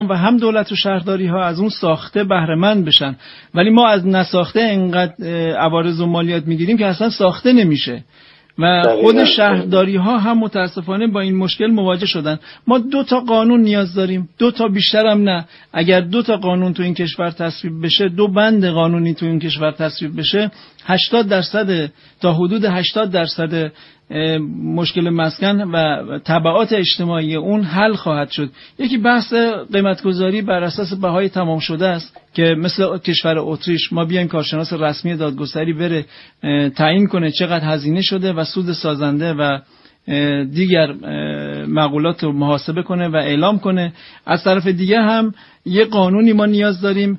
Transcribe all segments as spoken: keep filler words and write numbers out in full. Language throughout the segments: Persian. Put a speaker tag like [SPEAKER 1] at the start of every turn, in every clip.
[SPEAKER 1] و هم دولت و شهرداری ها از اون ساخته بهره مند بشن. ولی ما از نساخته اینقدر عوارض و مالیات میگیریم که اصلا ساخته نمیشه و خود شهرداری ها هم متاسفانه با این مشکل مواجه شدن. ما دو تا قانون نیاز داریم، دو تا بیشتر هم نه. اگر دو تا قانون تو این کشور تصویب بشه، دو بند قانونی تو این کشور تصویب بشه، هشتاد درصد تا حدود هشتاد درصد مشکل مسکن و تبعات اجتماعی اون حل خواهد شد. یکی بحث قیمتگذاری بر اساس بهای تمام شده است که مثل کشور اتریش ما بیایم کارشناس رسمی دادگستری بره تعیین کنه چقدر هزینه شده و سود سازنده و دیگر مقولات رو محاسبه کنه و اعلام کنه. از طرف دیگه هم یه قانونی ما نیاز داریم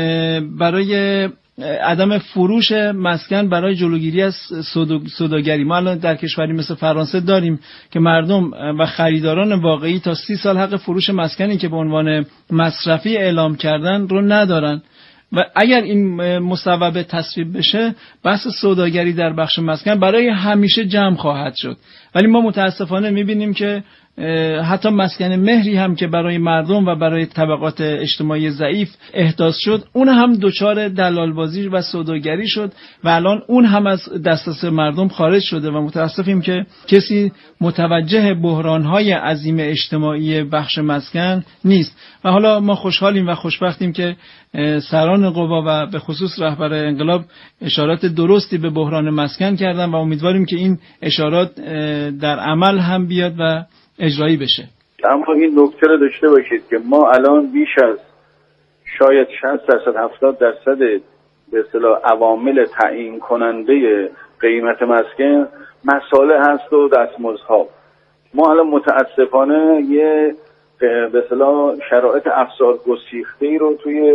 [SPEAKER 1] برای عدم فروش مسکن برای جلوگیری از سوداگری. ما الان در کشوری مثل فرانسه داریم که مردم و خریداران واقعی تا سی سال حق فروش مسکنی که به عنوان مصرفی اعلام کردن رو ندارن و اگر این مصوبه تصویب بشه بحث سوداگری در بخش مسکن برای همیشه جمع خواهد شد. ولی ما متاسفانه میبینیم که حتی مسکن مهری هم که برای مردم و برای طبقات اجتماعی ضعیف احداث شد اون هم دچار دلالبازی و سوداگری شد و الان اون هم از دسترس مردم خارج شده و متاسفیم که کسی متوجه بحران‌های عظیم اجتماعی بخش مسکن نیست. و حالا ما خوشحالیم و خوشبختیم که سران قوا و به خصوص رهبر انقلاب اشارات درستی به بحران مسکن کردن و امیدواریم که این اشارات در عمل هم بیاد و اجرایی بشه.
[SPEAKER 2] اما این نکته رو داشته باشید که ما الان بیش از شاید شصت درصد هفتاد درصد به اصطلاح عوامل تعیین کننده قیمت مسکن مساله هست و دستمزدها. ما الان متاسفانه یه به اصطلاح شرایط افزار گسیخته‌ای رو توی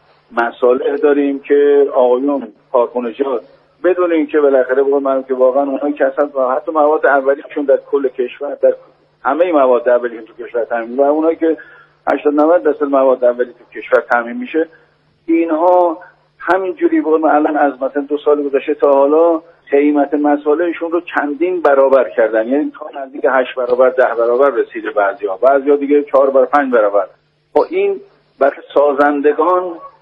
[SPEAKER 2] مساله داریم که آقایون کارکنجات بدون اینکه بالاخره بگم من که واقعا اونایی که اصلا حتی مواد اولیه‌شون در کل کشور در همه مواد اولیه تو کشور تامین و اونایی که هشتاد نود درصد مواد اولیه تو کشور تامین میشه اینها همینجوری بگم الان از مثلا دو سال گذشته تا حالا قیمت مسالهشون رو چندین برابر کردن، یعنی تا نزدیک هشت برابر ده برابر رسیده بعضیا بعضیا دیگه چهار برابر پنج برابر. با این برای سازندگان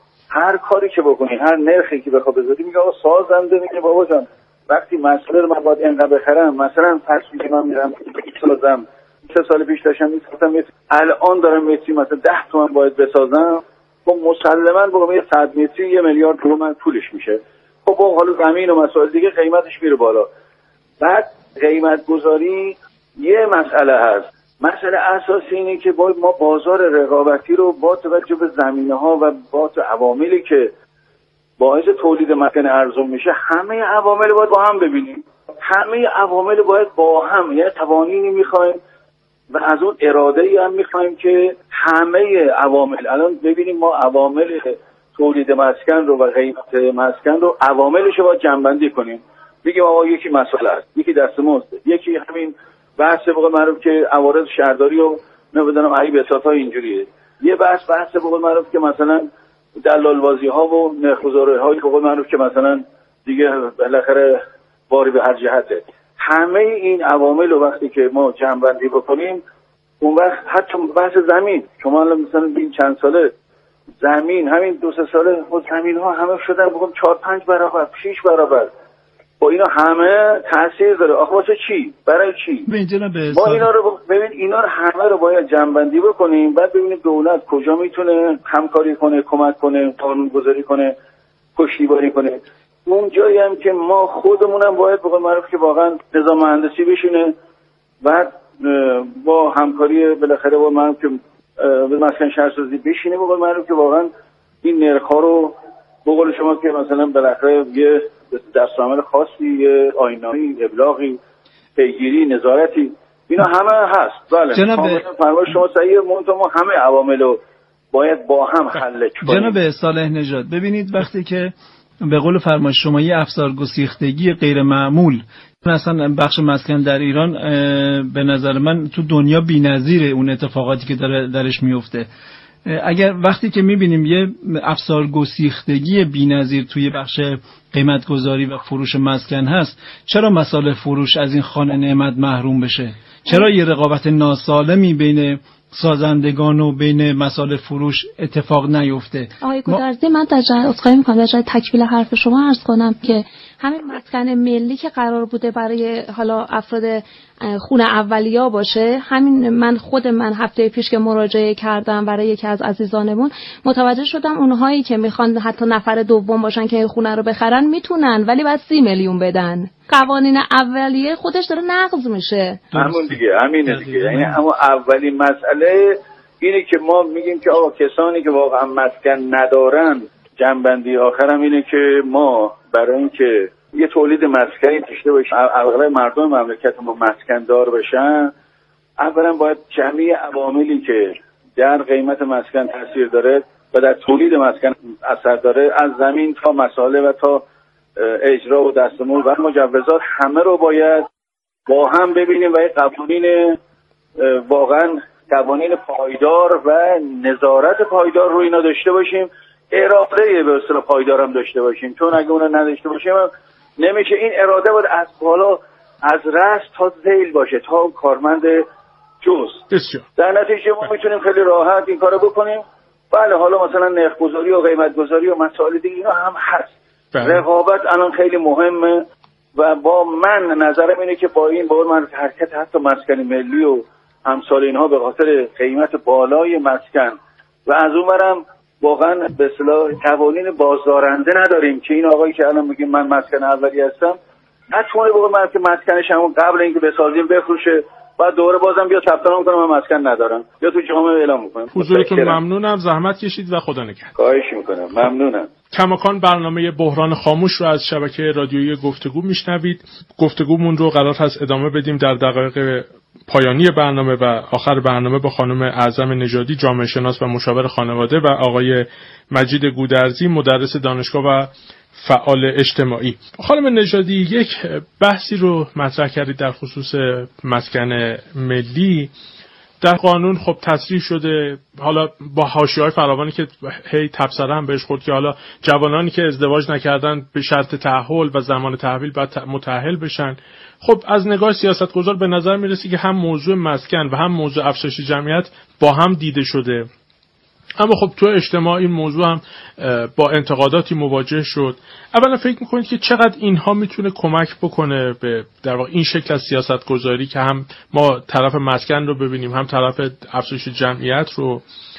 [SPEAKER 2] هر کاری که بکنی هر نرخی که بخواد بذاری میگه آقا سازنده میگه بابا جان وقتی مسئله رو من باید اینقدر بخرم، مثلا فرض که من میرم سازم سه سال پیش داشتم میساختم الان دارم متری مثلا ده تومن باید بسازم، خب مسلماً بگم یه صد متری یه میلیارد تومان پولش میشه. خب حالا زمین و مسائل دیگه قیمتش میره بالا. بعد قیمت گذاری یه مسئله هست. مسئله اساسی اینه که باید ما بازار رقابتی رو با توجه به زمینه‌ها و با عواملی که باعث تولید مسکن ارزون میشه همه عوامل باید با هم ببینیم. همه عوامل باید با هم، یعنی توانایی میخوایم و از اون اراده‌ای هم میخوایم که همه عوامل الان ببینیم ما عوامل تولید مسکن رو و قیمت مسکن رو عواملش رو باید جمع‌بندی کنیم. بگیم آقا یکی مسئله است، یکی دستمزد، یکی همین بحث به قول معروف که عوارض شهرداری و نمیدونم عیب اساسا اینجوریه. یه بحث بحث به قول معروف که مثلا دلالبازی ها و نرخ‌گذاری های به قول معروف که مثلا دیگه بالاخره باری به هر جهته. همه این عوامل رو وقتی که ما جمع‌بندی بکنیم اون وقت حتی بحث زمین شما الان مثلا این چند ساله زمین همین دو سه ساله خود زمین ها همه شدن بگم چهار پنج برابر شش برابر. با اینا همه تاثیر داره. آخه واسه چی؟ برای چی؟ ما اینا رو ببین اینا رو همه رو باید جمع‌بندی بکنیم، بعد ببینیم دولت کجا میتونه همکاری کنه، کمک کنه، قانون‌گذاری کنه، پشتیبانی کنه. اون جایی هم که ما خودمونم باید به قول معروف که واقعا نظام مهندسی بشینه، بعد با همکاری بالاخره با من که به مسکن شهرسازی بشینه به قول معروف که واقعا این نرخ‌ها رو به قول شما که مثلا بالاخره یه دسته‌عمل خاصی، یه آیین‌نامه‌ای، ابلاغی، پیگیری، نظارتی اینا همه هست. بله
[SPEAKER 1] جناب
[SPEAKER 2] فرمایش شما صحیحه، منتها ما همه عوامل رو باید با هم حل کنیم.
[SPEAKER 1] جناب صالح نژاد ببینید وقتی که به قول فرمایش شما یه افزار گسیختگی غیر معمول اصلا بخش مسکن در ایران به نظر من تو دنیا بی‌نظیره اون اتفاقاتی که داره درش میفته. اگر وقتی که میبینیم یه افزار گسیختگی بی‌نظیر توی بخش قیمت گذاری و فروش مسکن هست، چرا مسائل فروش از این خوان نعمت محروم بشه؟ چرا یه رقابت ناسالمی بین سازندگان و بین مسائل فروش اتفاق نیفته.
[SPEAKER 3] آقای گودرزی من در جای اصخایی میکنم در جای تکمیل حرف شما عرض کنم که همین مسکن ملی که قرار بوده برای حالا افراد خونه اولیا باشه، همین من خود من هفته پیش که مراجعه کردم برای یکی از عزیزانمون متوجه شدم اونهایی که میخوان حتی نفر دوم باشن که خونه رو بخرن میتونن، ولی باید سی میلیون بدن. قوانین اولیه خودش داره نقض میشه.
[SPEAKER 2] همون دیگه، همینه دیگه. یعنی اما اولین مسئله اینه که ما میگیم که آقا کسانی که واقعا مسکن ندارن، جنبندی آخرم اینه که ما برای اینکه یه تولید مسکنی داشته باشیم، اغلب مردم مملکت ما مسکن دار بشن، اولا باید جمعی عواملی که در قیمت مسکن تاثیر داره و در تولید مسکن اثر داره، از زمین تا مساله و تا اجرا و دستمزد و مجوزات، همه رو باید با هم ببینیم و یه قوانین واقعا قوانین پایدار و نظارت پایدار رو اینا داشته باشیم، اراده به اصطلاح پایدار هم داشته باشیم، چون اگه اون نداشته باشیم نمیشه. این اراده باید از بالا از رأس تا ذیل باشه تا کارمند جز. در نتیجه ما میتونیم خیلی راحت این کارو بکنیم. بله حالا مثلا نرخ گذاری و قیمت گذاری و مسائل دیگه اینا هم هست. بله. رقابت الان خیلی مهمه و با من نظرم اینه که با این بار من حرکت حتی مسکن ملی و امثال اینها به خاطر قیمت بالای مسکن و از اون برم واقعا به اصطلاح قوانین بازدارنده نداریم که این آقایی که الان میگه من مسکن اولی هستم نتونه بگه من که مسکنش همون قبل اینکه بسازیم بفروشه بعد دوباره بازم بیا ثبت نام کنه من مسکن ندارم یا تو جامعه اعلام میکنم.
[SPEAKER 4] حضورتون ممنونم، زحمت کشید و خدا نگهدار.
[SPEAKER 2] خواهش میکنم، ممنونم.
[SPEAKER 4] کماکان برنامه بحران خاموش رو از شبکه رادیویی گفتگو میشنوید. گفتگومون رو قرار هست ادامه بدیم در دقایق پایانی برنامه و آخر برنامه با خانم اعظم نژادی، جامعه شناس و مشاور خانواده، و آقای مجید گودرزی، مدرس دانشگاه و فعال اجتماعی. خانم نژادی، یک بحثی رو مطرح کردید در خصوص مسکن ملی. در قانون خب تصریح شده، حالا با حاشیه‌های فراوانی که هی تبصره هم بهش خورد که حالا جوانانی که ازدواج نکردن به شرط تأهل و زمان تحویل باید متأهل بشن. خب از نگاه سیاستگزار به نظر میرسه که هم موضوع مسکن و هم موضوع افزایش جمعیت با هم دیده شده، اما خب تو اجتماع این موضوع هم با انتقاداتی مواجه شد. اولا فکر میکنید که چقدر اینها میتونه کمک بکنه به در واقع این شکل از سیاست گذاری که هم ما طرف مسکن رو ببینیم هم طرف افزایش جمعیت رو،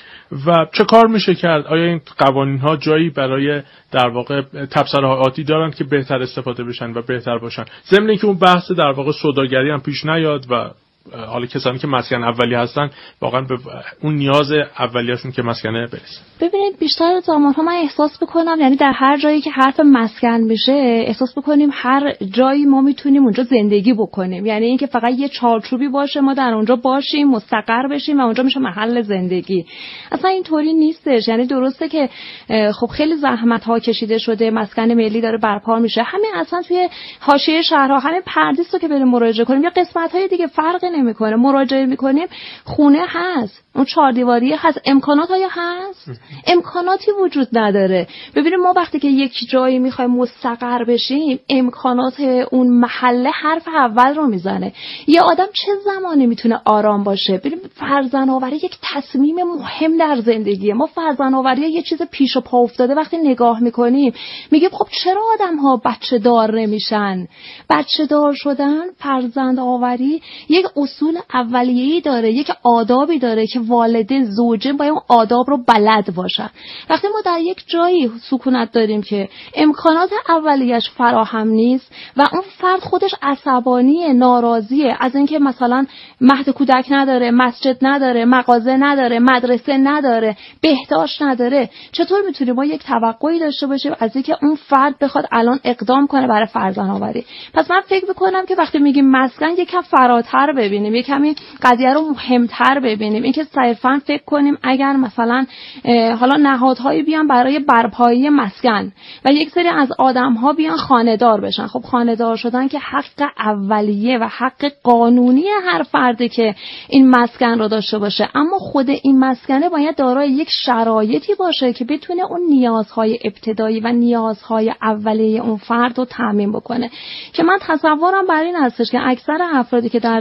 [SPEAKER 4] و چه کار میشه کرد؟ آیا این قوانین ها جایی برای در واقع تبصره‌هاتی دارند که بهتر استفاده بشن و بهتر باشن، ضمن اینکه اون بحث در واقع سوداگری هم پیش نیاد و حالا کسانی که مسکن اولی هستن واقعا به اون نیاز اولیه‌شون که مسکنه برسن؟
[SPEAKER 3] ببینید بیشتر زمان‌ها من احساس می‌کنم، یعنی در هر جایی که حرف مسکن میشه احساس می‌کنیم هر جایی ما میتونیم اونجا زندگی بکنیم، یعنی اینکه فقط یه چارچوبی باشه ما در اونجا باشیم مستقر بشیم و اونجا میشه محل زندگی. اصلا اینطوری نیستش. یعنی درسته که خب خیلی زحمت‌ها کشیده شده، مسکن ملی داره برپا میشه، همین اصلا توی حاشیه شهرها همین پردیس رو که بریم مراجعه کنیم یا قسمت‌های دیگه فرق نمی‌کنه، مراجعه می‌کنیم خونه هست، اون چهار دیواری هست، امکانات های هست، امکاناتی وجود نداره. ببینیم ما وقتی که یک جایی میخوایم مستقر بشیم امکانات اون محله حرف اول رو میزنه. یه آدم چه زمانی میتونه آرام باشه؟ ببینیم فرزند آوری یک تصمیم مهم در زندگیه. ما فرزند آوری یه چیز پیش و پا افتاده وقتی نگاه میکنیم میگیم خب چرا آدم ها بچه دار نمیشن؟ بچه دار شدن، فرزند آوری یک اصول اولیه‌ای داره، یک آدابی داره که والدین زوجین باید اون آداب رو بلد باشن. وقتی ما در یک جایی سکونت داریم که امکانات اولیش فراهم نیست و اون فرد خودش عصبانی، ناراضیه از اینکه مثلا مهد کودک نداره، مسجد نداره، مغازه نداره، مدرسه نداره، بهداشت نداره، چطور میتونیم ما یک توقعی داشته باشیم از اینکه اون فرد بخواد الان اقدام کنه برای فرزند آوری؟ پس من فکر می‌کنم که وقتی میگیم مسکن یکم فراتر ببینیم، یک کمی قضیه رو مهمتر ببینیم، اینکه صرفاً فکر کنیم اگر مثلا حالا نهادهایی بیان برای برپایی مسکن و یک سری از آدم‌ها بیان خانه‌دار بشن. خب خانه‌دار شدن که حق اولیه و حق قانونی هر فردی که این مسکن رو داشته باشه، اما خود این مسکنه باید دارای یک شرایطی باشه که بتونه اون نیازهای ابتدایی و نیازهای اولیه اون فرد رو تامین بکنه. که من تصورم بر این هستش که اکثر افرادی که در جامعه ما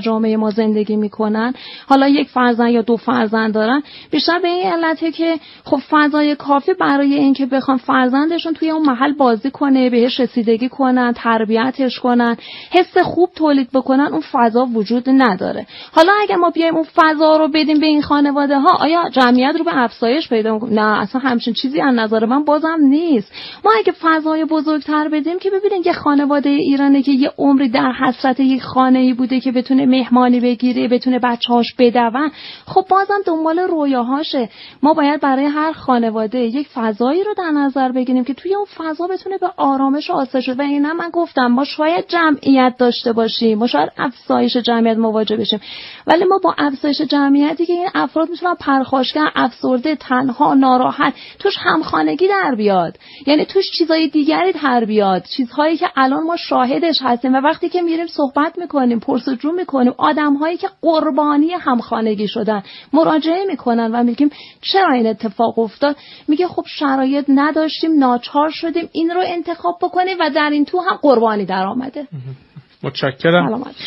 [SPEAKER 3] ما زندگی میکنن، حالا یک فرزند یا دو فرزند دارن، بیشتر به این علته که خب فضای کافی برای اینکه بخوان فرزندشون توی اون محل بازی کنه، بهش رسیدگی کنن، تربیتش کنن، حس خوب تولید بکنن، اون فضا وجود نداره. حالا اگه ما بیایم اون فضا رو بدیم به این خانواده ها، آیا جمعیت رو به افزایش پیدا می‌کنه؟ نه، اصلا همچین چیزی از نظر من بازم نیست. ما اگه فضای بزرگتر بدیم که ببینین یه خانواده ایرانی که یه عمری در حسرت یک خانه‌ای بوده که بتونه مهمانی بگیره، بتونه بچه‌هاش بدون، خب بازم دنبال رویاهاشه. ما باید برای هر خانواده یک فضایی رو در نظر بگیریم که توی اون فضا بتونه به آرامش و آسایش. و اینا من گفتم ما شاید جمعیت داشته باشیم، ما شاید افزایش جمعیت مواجه بشیم، ولی ما با افزایش جمعیتی که این افراد میتونن پرخاشگر، افسرده، تنها، ناراحت، توش همخانگی در بیاد، یعنی توش چیزای دیگری در بیاد، چیزهایی که الان ما شاهدش هستیم. و وقتی که میریم صحبت میکنیم، پرسجو میکنیم، آدمهایی که قربانی همخانگی شدن مراجعه میکنن و میگیم چرا این اتفاق افتاد، میگه خب شرایط نداشتیم، ناچار شدیم این رو انتخاب بکنیم و در این تو هم قربانی در آمده.
[SPEAKER 4] متشکرم. سلامت.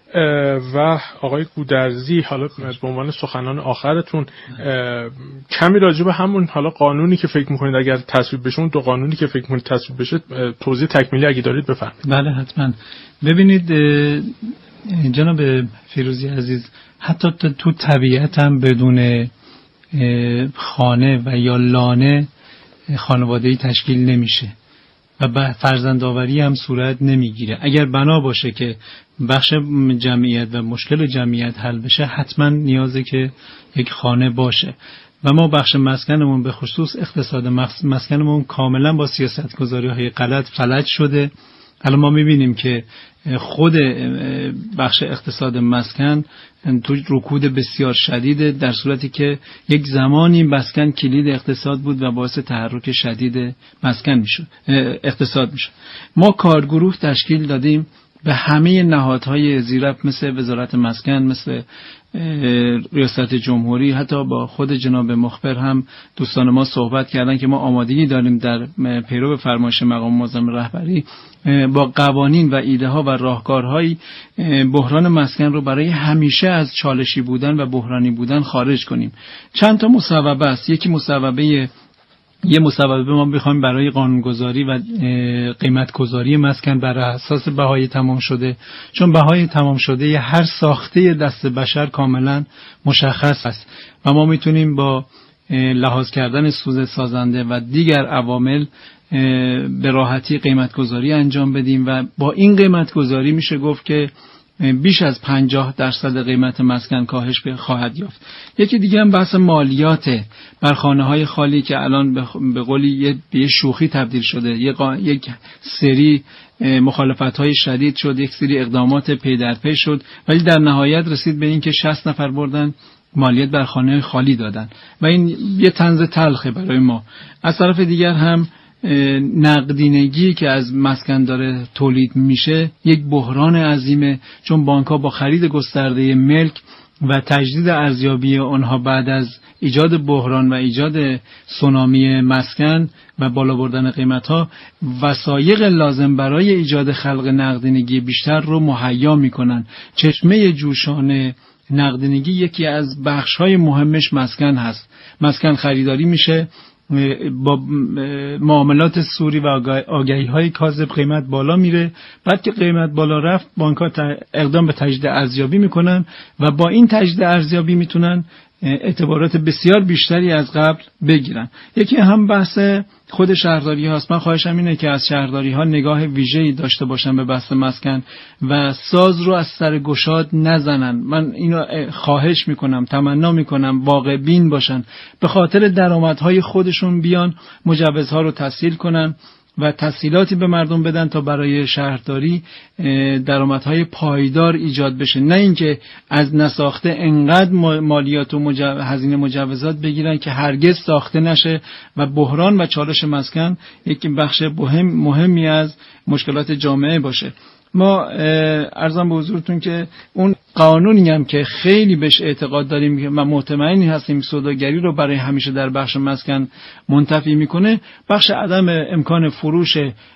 [SPEAKER 4] و آقای گودرزی، حالا به عنوان سخنان آخرتون کمی راجع به همون حالا قانونی که فکر میکنید اگر تصویب بشه، اون دو قانونی که فکر میکنید تصویب بشه، توضیح تکمیلی اگه دارید بفرمایید.
[SPEAKER 1] بله حتما. ببینید جناب فیروزی عزیز، حتی تو طبیعت هم بدون خانه و یا لانه خانواده‌ای تشکیل نمیشه و فرزندآوری هم صورت نمیگیره. اگر بنا باشه که بخش جمعیت و مشکل جمعیت حل بشه، حتما نیازه که یک خانه باشه. و ما بخش مسکنمون به خصوص اقتصاد مسکنمون کاملا با سیاستگذاری‌های غلط فلج شده. الان ما میبینیم که خود بخش اقتصاد مسکن تو رکود بسیار شدیده، در صورتی که یک زمانی مسکن کلید اقتصاد بود و باعث تحرک شدید مسکن میشد، اقتصاد میشد. ما کارگروه تشکیل دادیم به همه نهادهای زیرف مثل وزارت مسکن، مثل ریاست جمهوری، حتی با خود جناب مخبر هم دوستان ما صحبت کردن که ما آمادگی داریم در پیرو فرمایش مقام معظم رهبری با قوانین و ایده ها و راهکارهای بحران مسکن رو برای همیشه از چالشی بودن و بحرانی بودن خارج کنیم. چند تا مصوبه است. یکی مصوبه یه مصوبه ما بخوایم برای قانونگذاری و قیمتگذاری مسکن بر اساس بهای تمام شده، چون بهای تمام شده هر ساخته دست بشر کاملا مشخص است و ما میتونیم با لحاظ کردن سود سازنده و دیگر عوامل به راحتی قیمتگذاری انجام بدیم و با این قیمتگذاری میشه گفت که بیش از پنجاه درصد قیمت مسکن کاهش خواهد یافت. یکی دیگه هم بحث مالیات بر خانه‌های خالی که الان به قولی یه شوخی تبدیل شده. یک سری مخالفت‌های شدید شد، یک سری اقدامات پی در پی شد، ولی در نهایت رسید به این که شصت نفر بردن مالیات بر خانه خالی دادن و این یه طنز تلخه برای ما. از طرف دیگر هم نقدینگی که از مسکن داره تولید میشه یک بحران عظیمه، چون بانک‌ها با خرید گسترده ملک و تجدید ارزیابی آنها بعد از ایجاد بحران و ایجاد سونامی مسکن و بالا بردن قیمت‌ها وسایق لازم برای ایجاد خلق نقدینگی بیشتر رو مهیا میکنن. چشمه جوشان نقدینگی یکی از بخش‌های مهمش مسکن هست. مسکن خریداری میشه، با معاملات سوری و آگهی‌های کاذب قیمت بالا میره، بعد که قیمت بالا رفت بانک‌ها اقدام به تجدید ارزیابی میکنن و با این تجدید ارزیابی میتونن اعتبارات بسیار بیشتری از قبل بگیرن. یکی هم بحث خود شهرداری هاست. من خواهشم اینه که از شهرداری ها نگاه ویژه‌ای داشته باشن به بحث مسکن و ساز رو از سر گشاد نزنن. من اینو خواهش میکنم، تمنا میکنم واقع بین باشن، به خاطر درآمدهای خودشون بیان مجوزها رو تسهیل کنن و تسهیلاتی به مردم بدن تا برای شهرداری درآمدهای پایدار ایجاد بشه، نه اینکه از نساخته انقدر مالیات و مجو... هزینه مجوزات بگیرن که هرگز ساخته نشه و بحران و چالش مسکن یک بخش مهم مهمی از مشکلات جامعه باشه. ما عرضم به حضورتون که اون قانونی هم که خیلی بهش اعتقاد داریم و مطمئنی هستیم سوداگری رو برای همیشه در بخش مسکن منتفی میکنه، بخش عدم امکان فروش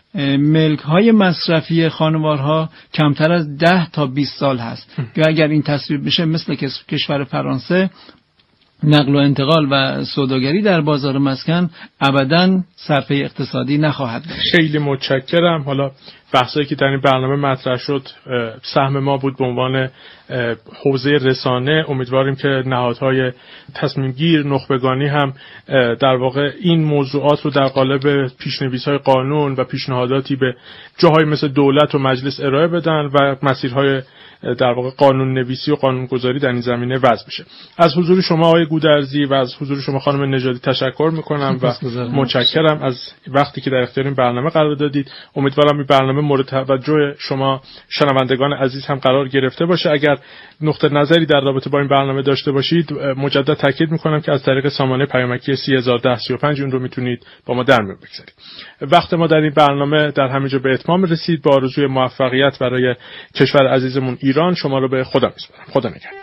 [SPEAKER 1] ملک های مصرفی خانوارها کمتر از ده تا بیست سال هست که اگر این تصویر بشه مثل کشور فرانسه نقل و انتقال و سوداگری در بازار مسکن ابداً صرفه اقتصادی نخواهد داشت.
[SPEAKER 4] خیلی متشکرم. حالا بحثایی که در این برنامه مطرح شد سهم ما بود به عنوان حوزه رسانه. امیدواریم که نهادهای تصمیم گیر نخبگانی هم در واقع این موضوعات رو در قالب پیشنویس‌های قانون و پیشنهاداتی به جاهای مثل دولت و مجلس ارائه بدن و مسیرهای در واقع قانون نویسی و قانون گذاری در این زمینه وضع بشه. از حضور شما آقای گودرزی و از حضور شما خانم نژادی تشکر میکنم و متشکرم از وقتی که در اختیار این برنامه قرار دادید. امیدوارم این برنامه مورد توجه شما شنوندگان عزیز هم قرار گرفته باشه. اگر نقطه نظری در رابطه با این برنامه داشته باشید مجدد تاکید میکنم که از طریق سامانه پیامکی سی هزار و ده سی و پنج اون رو میتونید با ما در میون بگذارید. وقت ما در این برنامه در همینجا به اتمام رسید. با آرزوی موفقیت برای کشور عزیزمون ایران شما رو به خدا میسپارم. خدا نگهدار.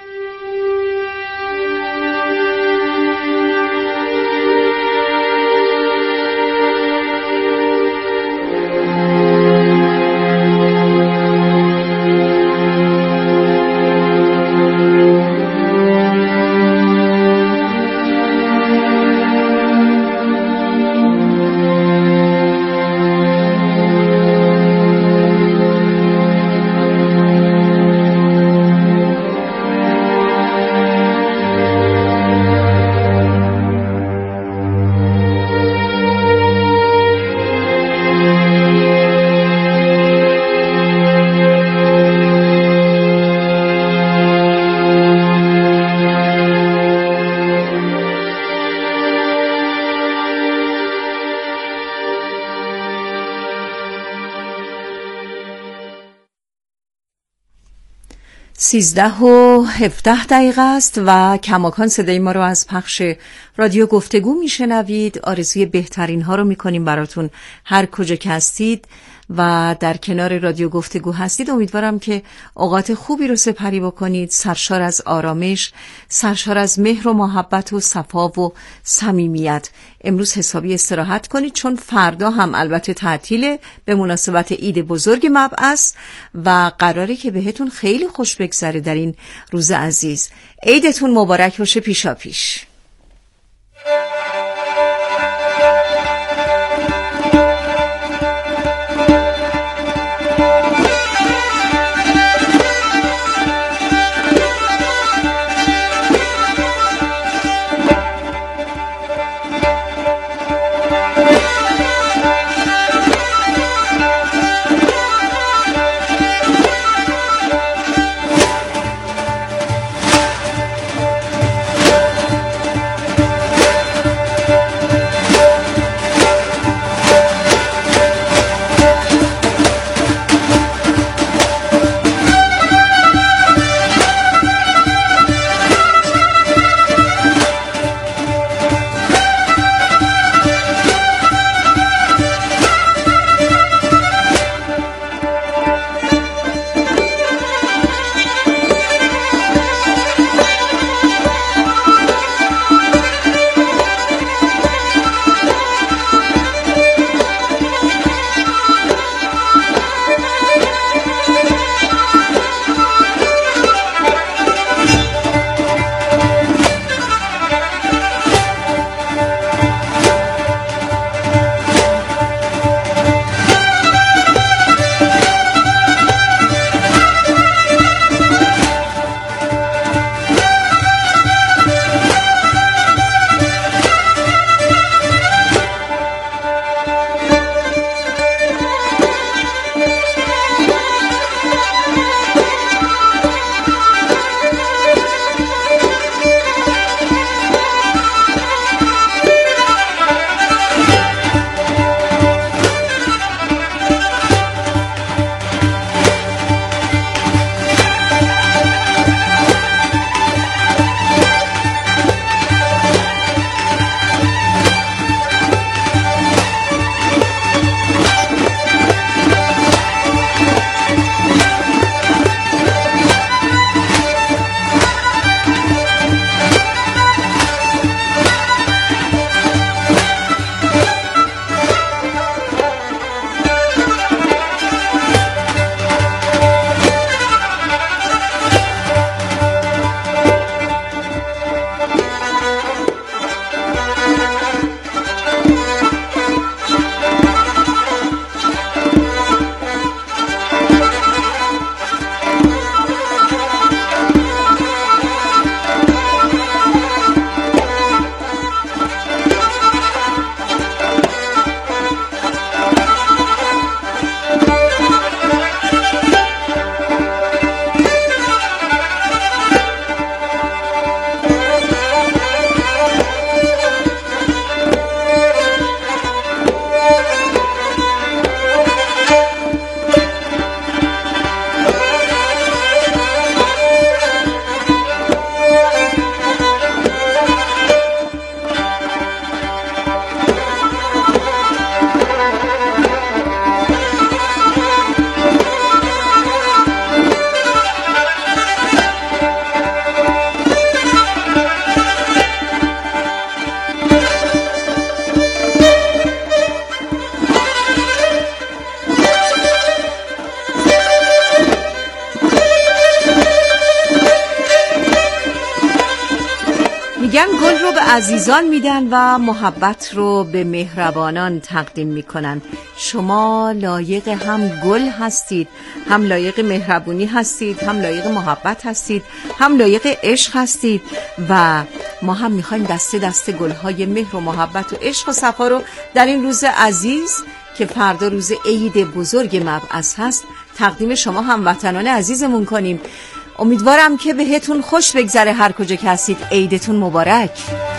[SPEAKER 5] سیزده و هفده دقیقه است و کماکان صدای ما رو از پخش رادیو گفتگو میشنوید. آرزوی بهترین ها رو میکنیم براتون هر کجا که هستید و در کنار رادیو گفتگو هستید. امیدوارم که اوقات خوبی رو سپری بکنید، سرشار از آرامش، سرشار از مهر و محبت و صفا و صمیمیت. امروز حسابی استراحت کنید چون فردا هم البته تعطیله به مناسبت عید بزرگ مبعث و قراره که بهتون خیلی خوش بگذره در این روز عزیز. عیدتون مبارک باشه پیشا پیش. عزیزان میدن و محبت رو به مهربانان تقدیم میکنن. شما لایق هم گل هستید، هم لایق مهربونی هستید، هم لایق محبت هستید، هم لایق عشق هستید و ما هم میخوایم دسته دسته گلهای مهر و محبت و عشق و صفا رو در این روز عزیز که فردا روز عید بزرگ مبعث هست تقدیم شما هموطنان عزیزمون کنیم. امیدوارم که بهتون خوش بگذره هر کجا که هستید. عیدتون مبارک.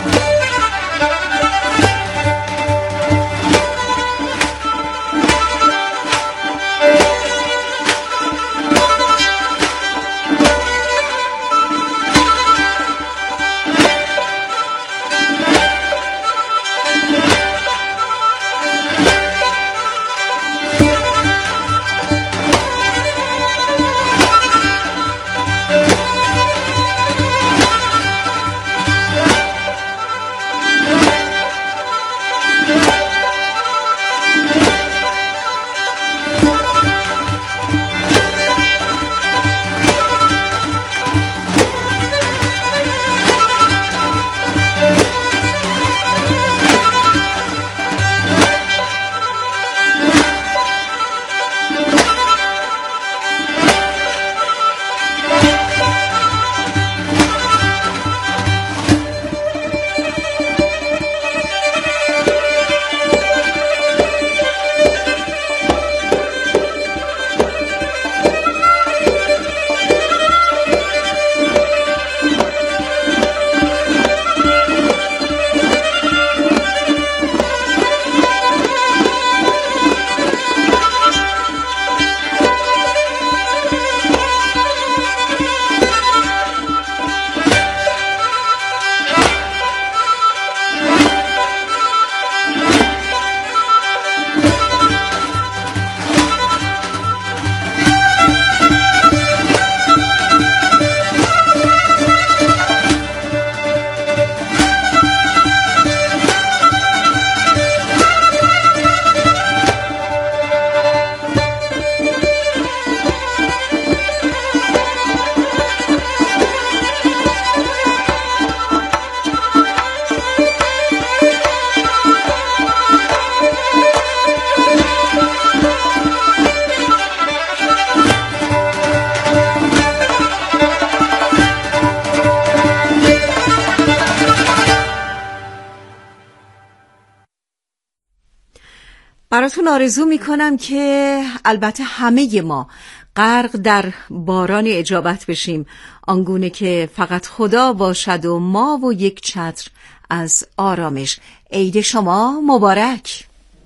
[SPEAKER 5] براتون آرزو میکنم که البته همه ما غرق در باران اجابت بشیم، آنگونه که فقط خدا باشد و ما و یک چتر از آرامش. عید شما مبارک.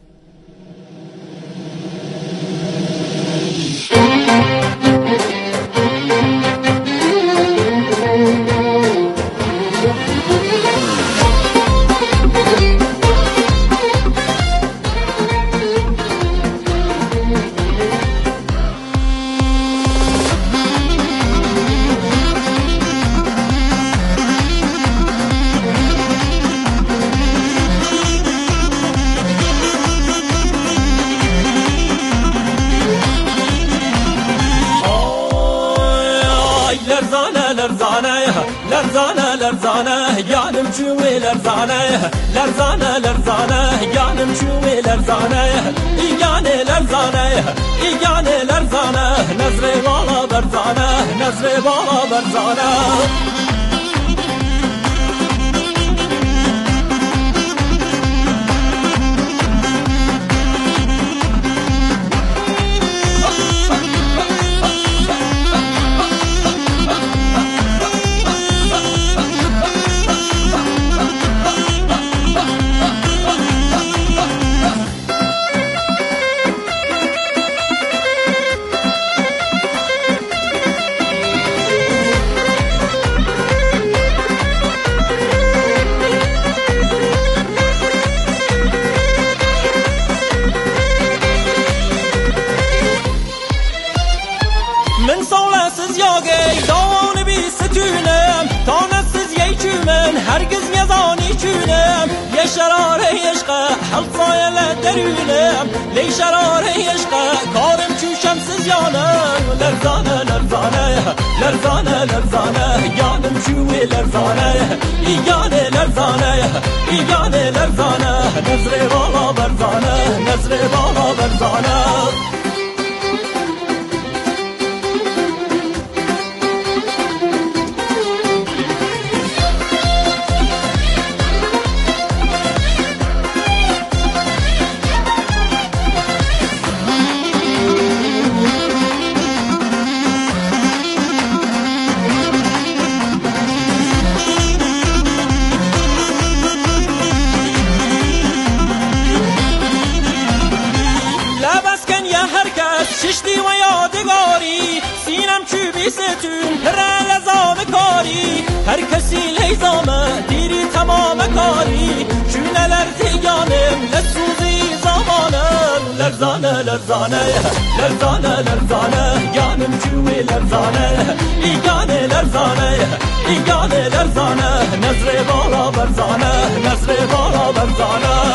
[SPEAKER 6] لرزانه لرزانه گانم چوی لرزانه لرزانه لرزانه گانم چوی لرزانه ایگانه لرزانه ایگانه لرزانه نظر بالا برزانه نظر بالا برزانه هرگز میزانی چونم یه شراره عشق حلقای لدرونم لی شراره عشق کارم چوشم سزیانم لرزانه لرزانه لرزانه لرزانه یانم چوی لرزانه ایگانه لرزانه ایگانه لرزانه نظر بالا برزانه نظر بالا برزانه
[SPEAKER 7] ششتی و یادگاری سینم چوبی ستون پر لزام کاری هر کسی لیزامه دیری تمام کاری چونه لرزیانم لسوزی زمانم لرزانه لرزانه لرزانه لرزانه یانم چوی لرزانه ایگانه لرزانه ایگانه لرزانه نظر بالا برزانه نظر بالا برزانه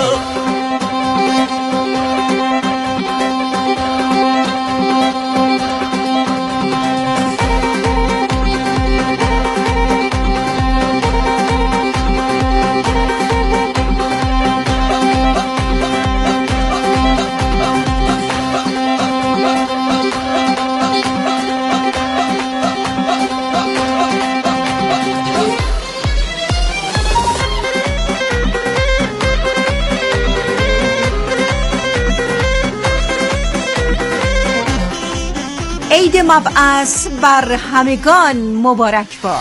[SPEAKER 5] عید مبعث بر همگان مبارک باد.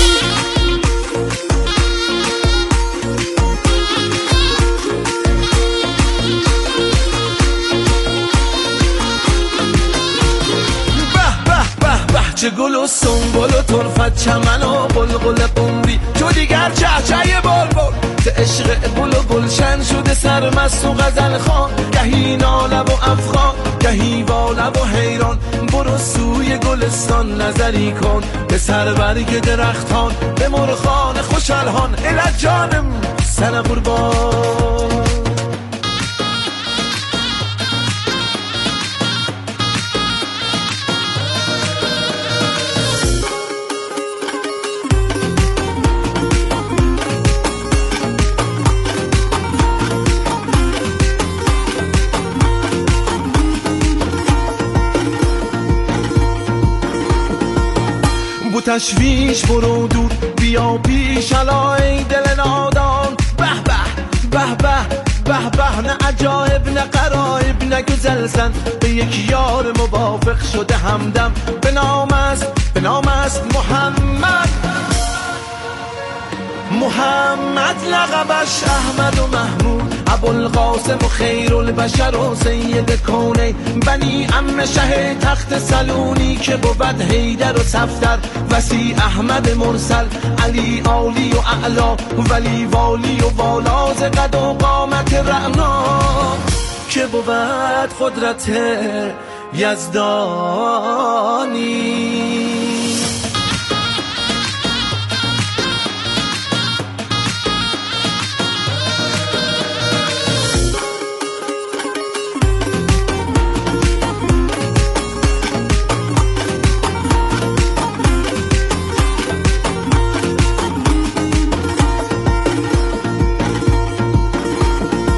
[SPEAKER 8] چه گل و سنبل و طرفت چمن و قلقل قمری تو دیگر چهچه بلبل ز عشق گل و گلشن شده سرمست و غزل خوان گهی ناله و افغان گهی واله و حیران برو سوی گلستان نظری کن به سربرگ درختان به مرغان خوشالهان الى جانم سر قربان تشویش برو دور بیا پیش علای دل نادان به به به به به به نه عجایب نه قرایب نه گزلزن به یک یار موافق شده همدم به نام است به نام است محمد محمد لقبش احمد و محمود ابوالقاسم و خیر البشر و سید کونه بنی عم شه تخت سلونی که بود حیدر و صفدر وسی احمد مرسل علی عالی و اعلا ولی والی و والاز قد و قامت رعنا که بود قدرت یزدانی